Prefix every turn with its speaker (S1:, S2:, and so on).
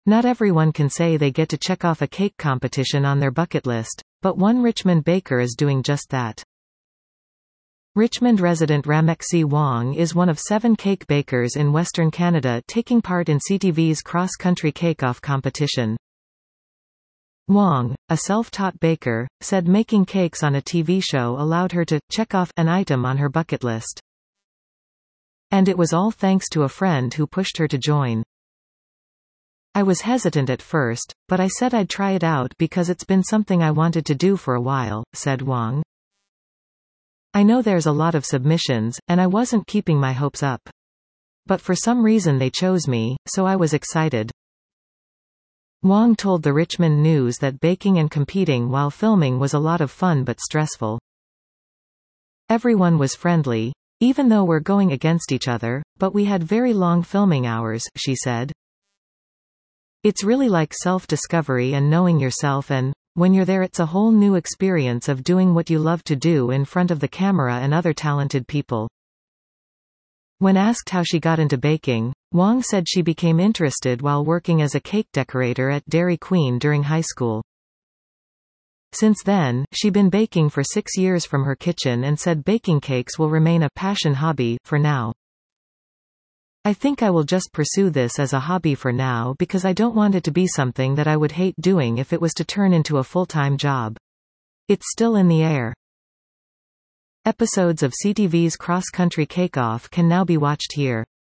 S1: Not everyone can say they get to check off a cake competition on their bucket list, but one Richmond baker is doing just that. Richmond resident Ramexi Wong is one of 7 cake bakers in Western Canada taking part in CTV's cross-country cake-off competition. Wong, a self-taught baker, said making cakes on a TV show allowed her to check off an item on her bucket list. And it was all thanks to a friend who pushed her to join. I was hesitant at first, but I said I'd try it out because it's been something I wanted to do for a while, said Wong. I know there's a lot of submissions, and I wasn't keeping my hopes up. But for some reason they chose me, so I was excited. Wong told the Richmond News that baking and competing while filming was a lot of fun but stressful. Everyone was friendly, even though we're going against each other, but we had very long filming hours, she said. It's really like self-discovery and knowing yourself, and when you're there it's a whole new experience of doing what you love to do in front of the camera and other talented people. When asked how she got into baking, Wong said she became interested while working as a cake decorator at Dairy Queen during high school. Since then, she'd been baking for 6 years from her kitchen and said baking cakes will remain a passion hobby, for now. I think I will just pursue this as a hobby for now because I don't want it to be something that I would hate doing if it was to turn into a full-time job. It's still in the air. Episodes of CTV's Cross Country Cake Off can now be watched here.